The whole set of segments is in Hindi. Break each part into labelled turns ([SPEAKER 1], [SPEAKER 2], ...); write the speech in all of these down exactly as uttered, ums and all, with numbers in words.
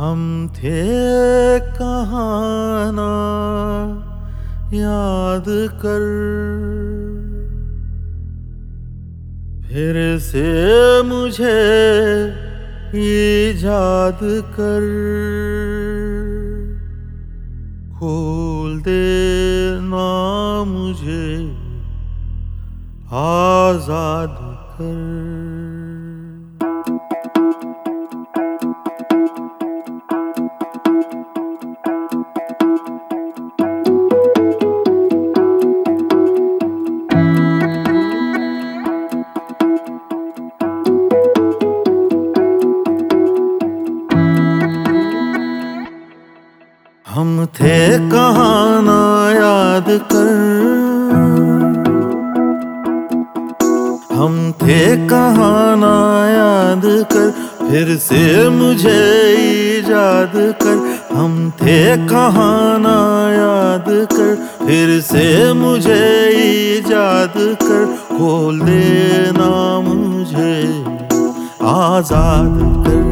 [SPEAKER 1] हम थे कहाँ ना याद कर, फिर से मुझे इजाद कर, खोल देना मुझे आजाद कर। हम थे कहाँ ना याद कर, हम थे कहाँ ना याद कर, फिर से मुझे इजाद कर। हम थे कहाँ ना याद कर, फिर से मुझे इजाद कर, खोल देना मुझे आजाद कर,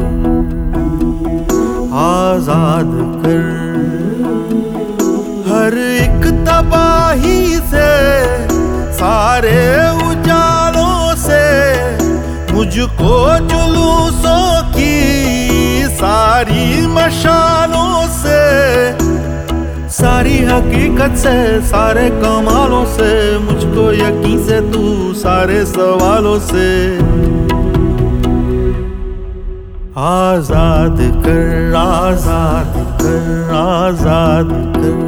[SPEAKER 1] आजाद कर। हर एक तबाही से, सारे उजालों से, मुझको जुलूसों की सारी मशालों से, सारी हकीकत से, सारे कमालों से, मुझको यकीन से, तू सारे सवालों से आजाद कर, आजाद कर, आजाद कर।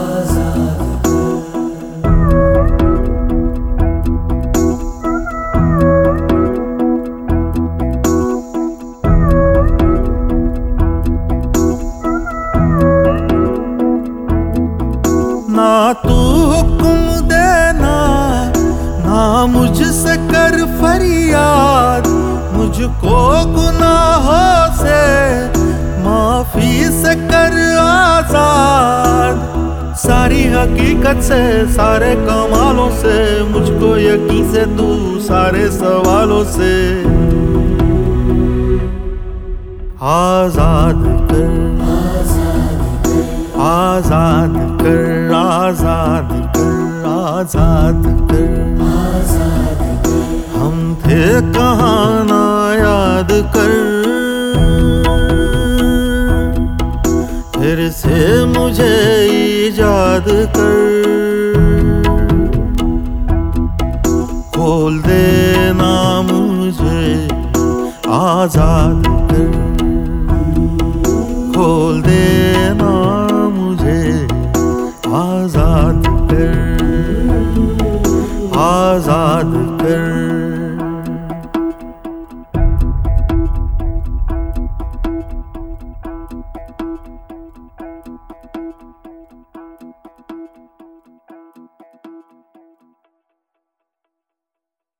[SPEAKER 1] ना तू हुक्म देना, ना मुझसे कर फरियाद, मुझको गुनाहों से माफी से कर आजाद। सारी हकीकत से, सारे कमालों से, मुझको यकीन से, तू सारे सवालों से आजाद कर, आजाद कर, आजाद कर, आजाद कर। हम थे कहाँ ना याद कर, फिर से मुझे इजाद कर, खोल देना मुझे आजाद।